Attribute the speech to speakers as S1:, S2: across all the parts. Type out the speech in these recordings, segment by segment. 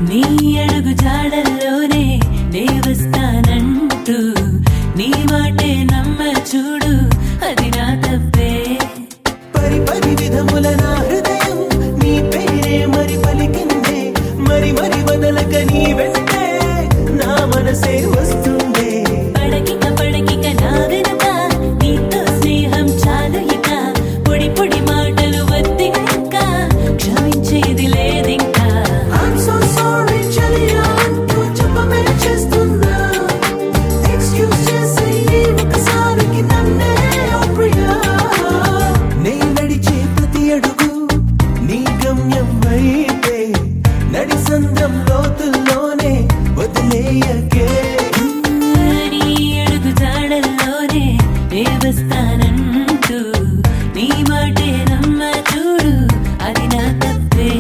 S1: నీ అడుగు జాడల్లోనే నే వస్తానంటూ నీ మాటే నమ్మ చూడు అది నా తప్పే
S2: పరి పరి విధముల నా హృదయం నీ పేరే మరి పలికిందే మరి మరి వదలక నీ వెంటే నా మనసే వస్తుందే
S1: పడకిక పడకిక నా వెనుక నీతో స్నేహం చాలు ఇక పొడి పొడి మాటలు వద్దింక క్షమించేది లేదింకా
S2: I'm so sorry చలియా అంటూ చెప్పమే చేస్తున్నా ఎక్స్క్యూజ్ చేసి ఒకసారికి నన్నే ఓ ప్రియా నే నడిచే ప్రతి అడుగు నీ గమ్యం వైపే నడి సంద్రం లోతుల్లోనే వదిలేయకే
S1: నీ అడుగు జాడల్లోనే నే వస్తానంటూ నీ మాటే నమ్మ చూడు అది నా తప్పే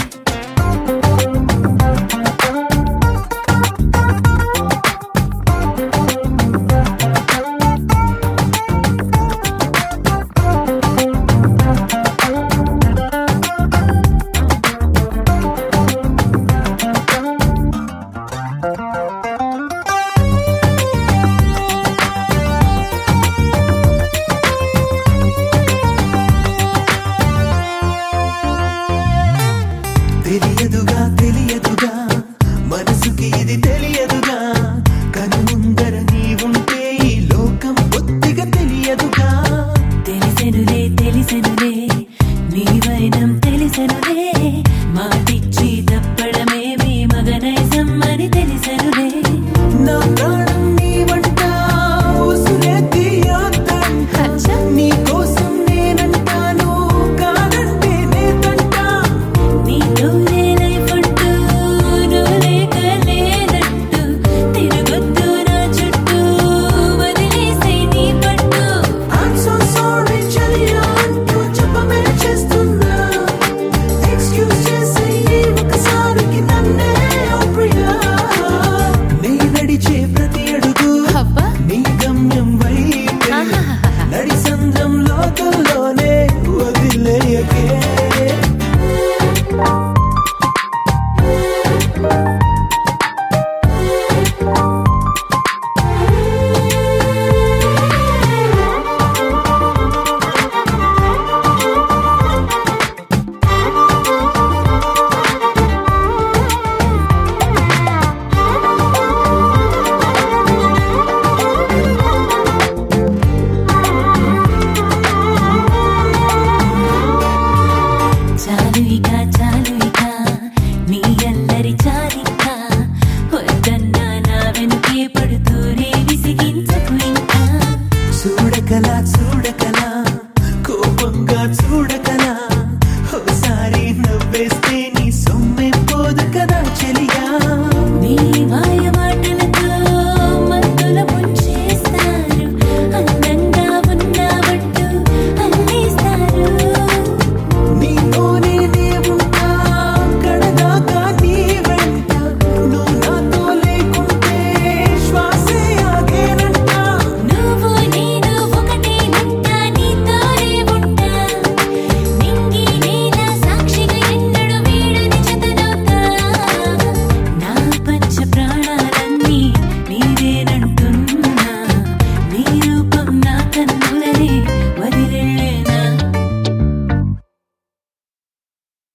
S2: తెలియదుగా తెలియదుగా మనసుకి ఇది తెలియదుగా కనుముందర నీవుంటే ఈ లోకం బొత్తిగా తెలియదుగా
S1: తెలిసెనులే తెలిసెనులే నీ వైనం తెలిసెనులే మాటిచ్చి తప్పడమేమి మగనైజం అని తెలిసెనులే
S2: నా ప్రాణం నీవంట ఉసురే తీయొద్దంట నీ కోసం నేనంటాను కాదంటే నేతంటా
S1: నీతోనే లైఫ్ అంటూ నువ్వు లేక లేనట్టు తిరగొద్దు నా చుట్టూ వదిలేసే నీ పట్టు
S2: I'm so sorry చలియా అంటూ చెప్పమే చేస్తున్నా ఎక్స్క్యూజ్ చేసి ఒకసారికి నన్నే ఓ ప్రియా నీ నడిచే ప్రతి అడుగు
S1: అబ్బా
S2: నీ గమ్యం వైపే నడి సంద్రం లోతుల్లోనే వదిలేయకే
S1: చాలు ఇక నీ